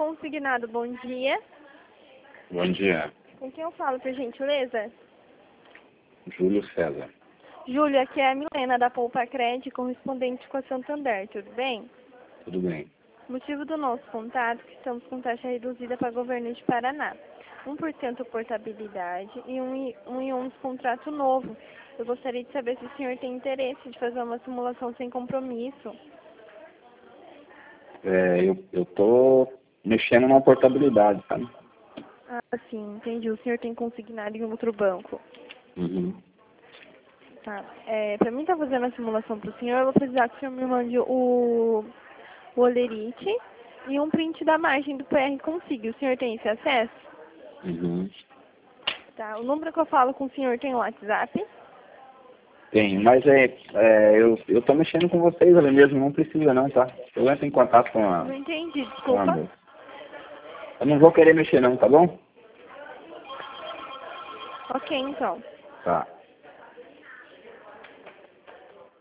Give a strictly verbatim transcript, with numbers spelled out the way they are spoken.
consignado, bom dia. Bom dia. Com quem eu falo, por gentileza? Júlio César. Júlio, aqui é a Milena da Poupa Cred, correspondente com a Santander, tudo bem? Tudo bem. Motivo do nosso contato é que estamos com taxa reduzida para governo de Paraná. um por cento portabilidade e um e um, e um contrato novo. Eu gostaria de saber se o senhor tem interesse de fazer uma simulação sem compromisso. É, eu, eu tô mexendo na portabilidade, sabe? Ah, sim, entendi. O senhor tem consignado em outro banco. Uhum. Tá. É, para mim estar fazendo a simulação para o senhor, eu vou precisar que o senhor me mande o, o olerite e um print da margem do P R Consigo. O senhor tem esse acesso? Uhum. Tá. O número que eu falo com o senhor tem o WhatsApp? Tem, mas é, é eu, eu tô mexendo com vocês ali mesmo, não precisa não, tá? Eu entro em contato com a, Não entendi, com a desculpa. moça. Eu não vou querer mexer não, tá bom? Ok, então. Tá.